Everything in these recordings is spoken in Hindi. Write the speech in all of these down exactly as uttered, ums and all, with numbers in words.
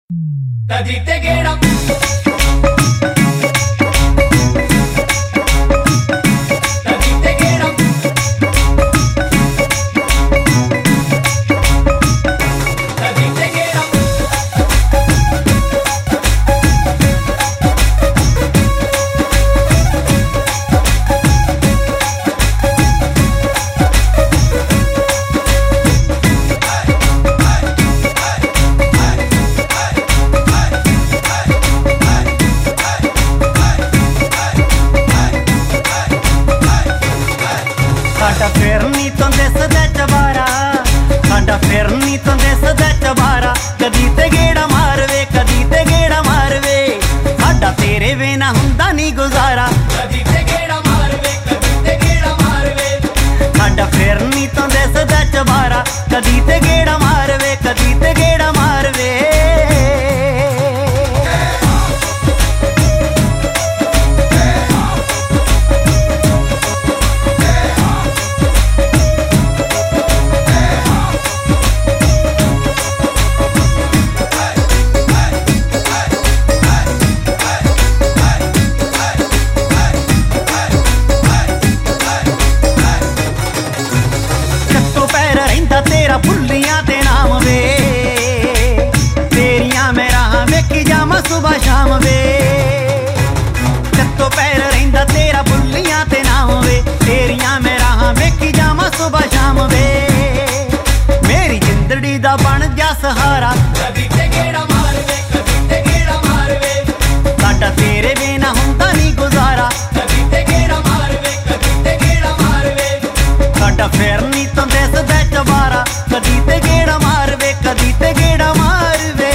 कदी ते गेड़ा साडा फिरनी तो दिसदा चबारा, साडा फिरनी तो दिसदा चबारा। कदी ते गेड़ा मारवे, कदी ते गेड़ा मारवे, साडा तेरे बिना हुंदा नी गुजारा। कदी ते गेड़ा मारवे, कदी ते गेड़ा मारवे, साडा फिरनी तो दिसदा चबारा। कदी ते गेड़ा मारवे, कदी ते गेड़ा मारवे। तेरा भुल्लियां ते नाम वे, तेरियां मैं राह वेखी जावां सुबह शाम वे। कत्तो पैर रहिंदा तेरा भुल्लियां ते नाम वे, तेरियां मैं राह वेखी जावां सुबह शाम वे। मेरी जिंदड़ी दा बन जा सहारा। कदी ते गेड़ा मारवे, कदी ते गेड़ा मारवे, साडा तेरे बिना हुंदा नी गुजारा। कदी ते गेड़ा मारवे, कदी ते गेड़ा मारवे, साडा फिरनी तो दिसदा चबारा। कदी ते गेड़ा मारवे, कदी ते गेड़ा मारवे।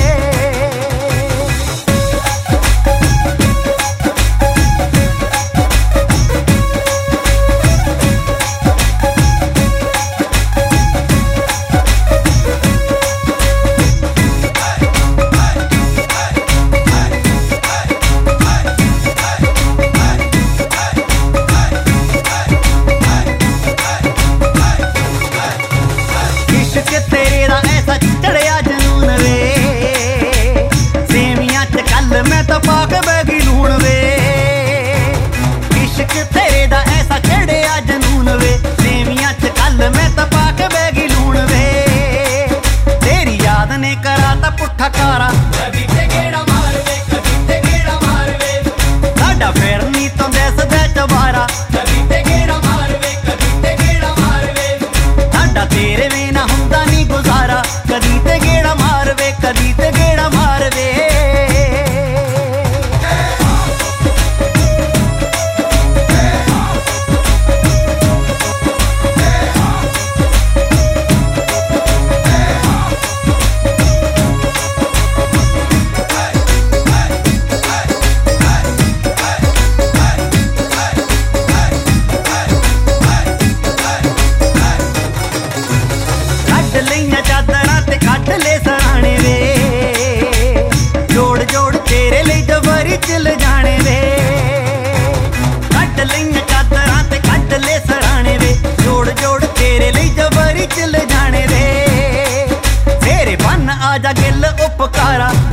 इश्क तेरे दा ऐसा चढ़िया जनून वे, सेवियां च कल मैं तो पाक बैगी लूण वे। इश्क तेरे दा ऐसा चढ़िया जनून वे, सेवियां च कल मैं तो पाक बैगी लूण वे। तेरी याद ने करा ता पुट्ठा कारा। कदी ते गेड़ा मारवे, कदी ते गेड़ा मारवे, साडा फिरनी तो दिसदा चबारा। कदी ते गेड़ा मारवे, कदी ते गेड़ा मारवे, साडा तेरे बिना हुंदा नी गुजारा। कदी ते गेड़ा मारवे, कदी ते गेड़ा मारवे। कड्ड लईयां चादरां ते कड्ड ले सराणे वे, जोड़ जोड़ तेरे लई डबरी च ले जाने वे। कड्ड लईयां चादरां ते कड्ड ले सराणे वे, जोड़ जोड़ तेरे लई डबरी च ले जाने वे। तेरे बन आजा गिल उपकारा।